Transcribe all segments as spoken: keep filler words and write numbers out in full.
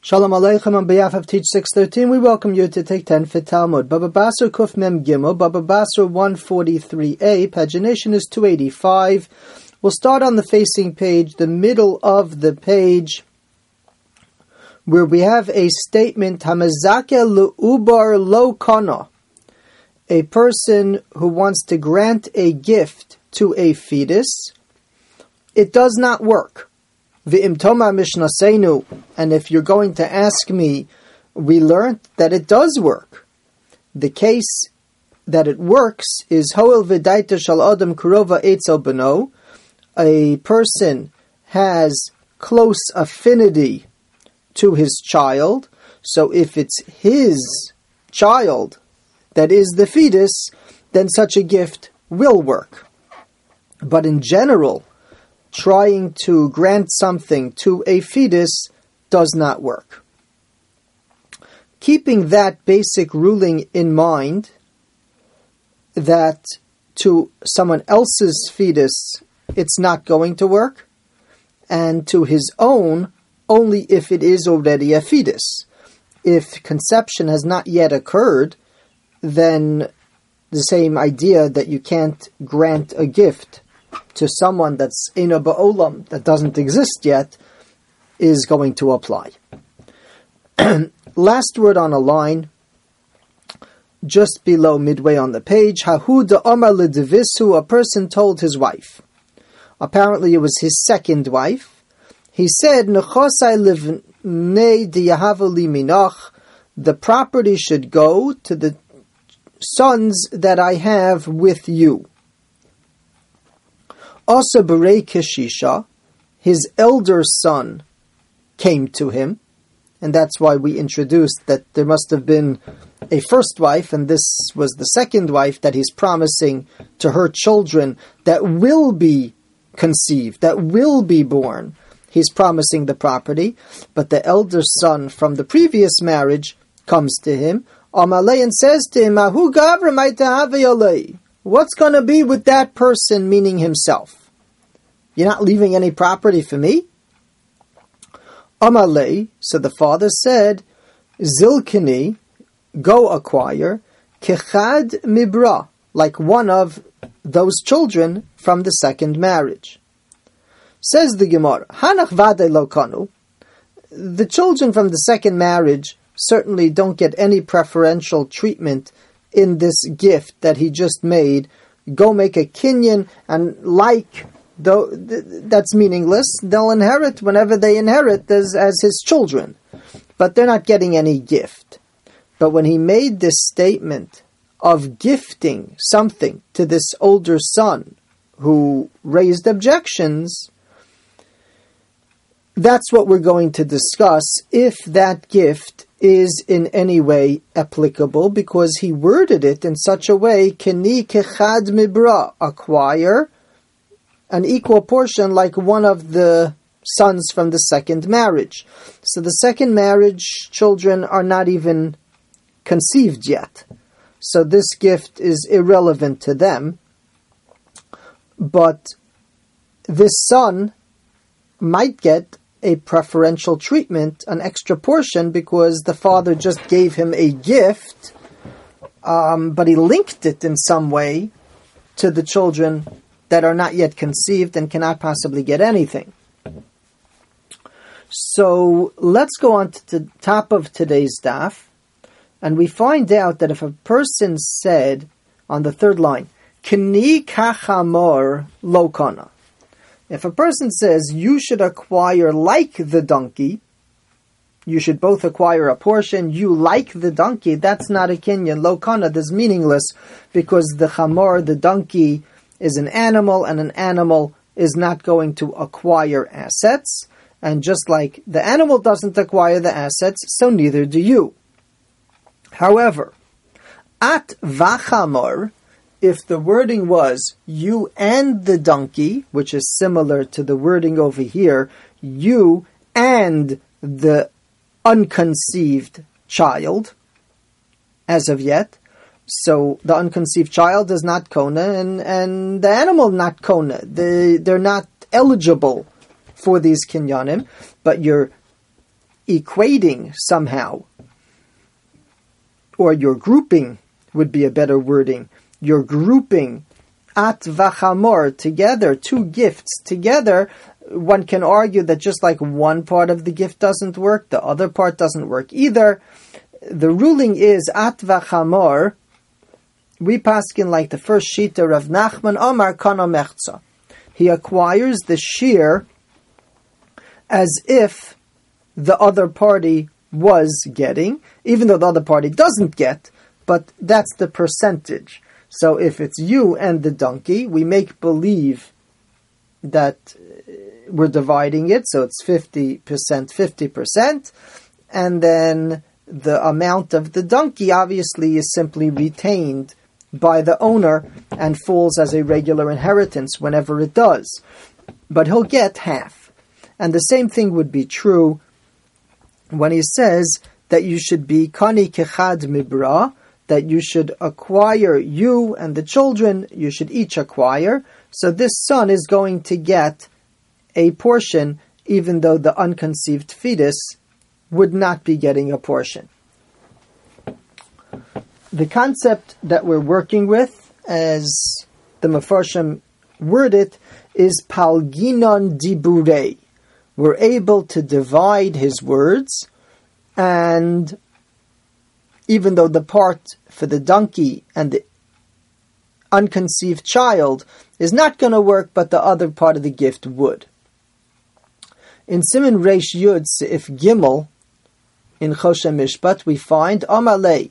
Shalom Aleichem. On behalf of Teach six thirteen, we welcome you to take ten for Talmud. Baba Basra Kuf Mem Gimel, Baba Basra one forty-three a, pagination is two eighty-five. We'll start on the facing page, the middle of the page, where we have a statement, Hamazake L'ubar Lo Kana, a person who wants to grant a gift to a fetus. It does not work. V'im toma mishnasenu, and if you're going to ask me, we learned that it does work. The case that it works is hoel v'daita shal adam kurova etzel beno. A person has close affinity to his child, so if it's his child that is the fetus, then such a gift will work. But in general, trying to grant something to a fetus does not work. Keeping that basic ruling in mind, that to someone else's fetus it's not going to work, and to his own only if it is already a fetus. If conception has not yet occurred, then the same idea that you can't grant a gift to someone that's Eino Ba'olam, that doesn't exist yet, is going to apply. Last word on a line, just below midway on the page, Hahu da'omar l'devisu, a person told his wife. Apparently it was his second wife. He said, Nechosai livnei diyahavu li minach, the property should go to the sons that I have with you. Also, Berei Keshisha, his elder son, came to him, and that's why we introduced that there must have been a first wife, and this was the second wife that he's promising to her children that will be conceived, that will be born. He's promising the property, but the elder son from the previous marriage comes to him, Amalei, and says to him, Ahu gavra maitahavayalei. What's going to be with that person, meaning himself? You're not leaving any property for me? Amalei, so the father said, Zilkini, go acquire, Kechad Mibra, like one of those children from the second marriage. Says the Gemara, Hanach Vade Lo Kanu, the children from the second marriage certainly don't get any preferential treatment in this gift that he just made. Go make a kinyan, and like, though that's meaningless, they'll inherit whenever they inherit as, as his children. But they're not getting any gift. But when he made this statement of gifting something to this older son who raised objections, that's what we're going to discuss, if that gift is in any way applicable, because he worded it in such a way, Keni kechad mibra, acquire an equal portion like one of the sons from the second marriage. So the second marriage children are not even conceived yet. So this gift is irrelevant to them. But this son might get a preferential treatment, an extra portion, because the father just gave him a gift, um, but he linked it in some way to the children that are not yet conceived and cannot possibly get anything. So let's go on to the top of today's daf, and we find out that if a person said on the third line, Kni kachamor lo kana, if a person says, you should acquire like the donkey, you should both acquire a portion, you like the donkey, that's not a kinyan. Lo kana, that's meaningless, because the chamor, the donkey, is an animal, and an animal is not going to acquire assets. And just like the animal doesn't acquire the assets, so neither do you. However, at vachamor, if the wording was you and the donkey, which is similar to the wording over here, you and the unconceived child, as of yet, so the unconceived child is not kona, and, and the animal not kona. They, they're not eligible for these kinyanim, but you're equating somehow, or you're grouping would be a better wording. You're grouping at v'chamor together, two gifts together. One can argue that just like one part of the gift doesn't work, the other part doesn't work either. The ruling is at v'chamor. We paskin like the first shita Rav Nachman Amar Kana Mechza. He acquires the shear as if the other party was getting, even though the other party doesn't get, but that's the percentage. So if it's you and the donkey, we make believe that we're dividing it, so it's fifty percent, fifty percent, and then the amount of the donkey obviously is simply retained by the owner and falls as a regular inheritance whenever it does. But he'll get half. And the same thing would be true when he says that you should be kani kechad mibra, that you should acquire, you and the children, you should each acquire. So this son is going to get a portion, even though the unconceived fetus would not be getting a portion. The concept that we're working with, as the Mefarshim word it, is palginon diburei. We're able to divide his words, and even though the part for the donkey and the unconceived child is not going to work, but the other part of the gift would. In Siman Reish Yud Seif Gimel, in Choshen Mishpat, we find Amalei,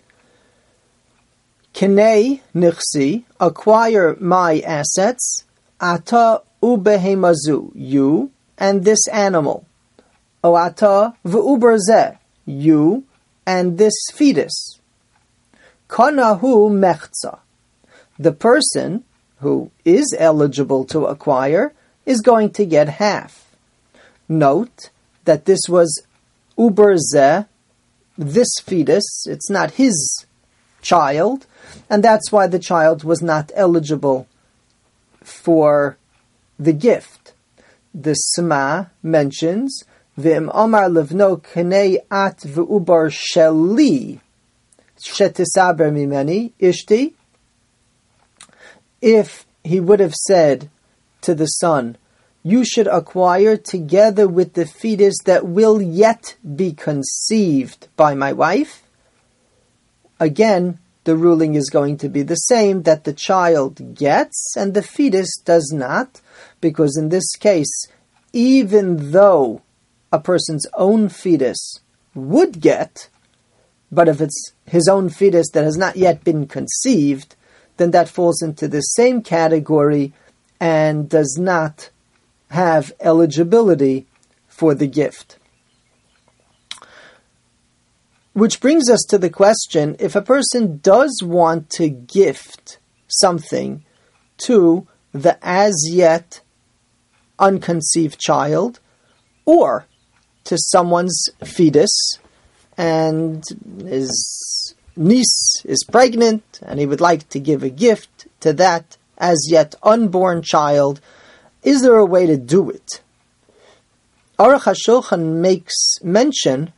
Kenei Nichsi, acquire my assets, Ata ubehemazu, you and this animal. O Ata v'uberzeh, you and this fetus. Kanahu mechza, the person who is eligible to acquire is going to get half. Note that this was uberzeh, this fetus, it's not his child, and that's why the child was not eligible for the gift. The Sma mentions V'im Amar Levno Kenei At V'ubar Sheli Shetisaber Mimeni Ishti. If he would have said to the son, you should acquire together with the fetus that will yet be conceived by my wife, again, the ruling is going to be the same, that the child gets and the fetus does not, because in this case, even though a person's own fetus would get, but if it's his own fetus that has not yet been conceived, then that falls into the same category and does not have eligibility for the gift. Which brings us to the question, if a person does want to gift something to the as-yet unconceived child, or to someone's fetus, and his niece is pregnant, and he would like to give a gift to that as-yet unborn child, is there a way to do it? Aruch HaShulchan makes mention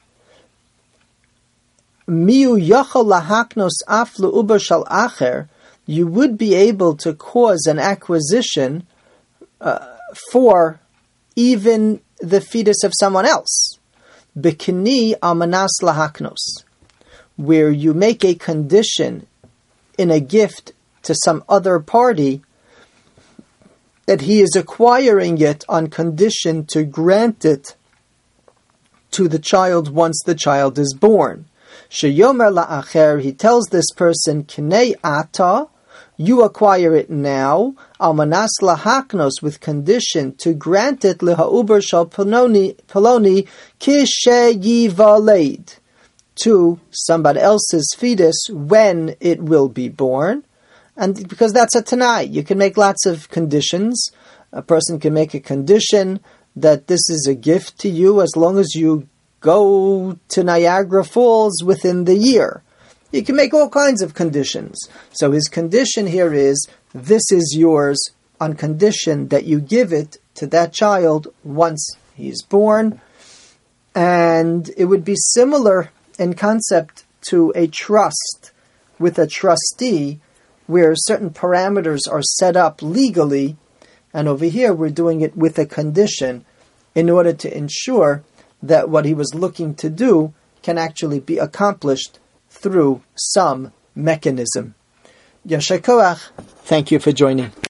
Miu yachol lahaknos af le'uber shal acher, you would be able to cause an acquisition uh, for even the fetus of someone else. Bikini amanas lahaknos, where you make a condition in a gift to some other party that he is acquiring it on condition to grant it to the child once the child is born. Sheyomer la'acher, he tells this person, Kinei ata, you acquire it now, almanas lahaknos, with condition to grant it leha'uber shal peloni, peloni kisheyivaled, to somebody else's fetus when it will be born. And because that's a Tanai, you can make lots of conditions. A person can make a condition that this is a gift to you as long as you go to Niagara Falls within the year. You can make all kinds of conditions. So his condition here is, this is yours on condition that you give it to that child once he's born. And it would be similar in concept to a trust with a trustee, where certain parameters are set up legally, and over here we're doing it with a condition in order to ensure that what he was looking to do can actually be accomplished through some mechanism. Yasher koach. Thank you for joining.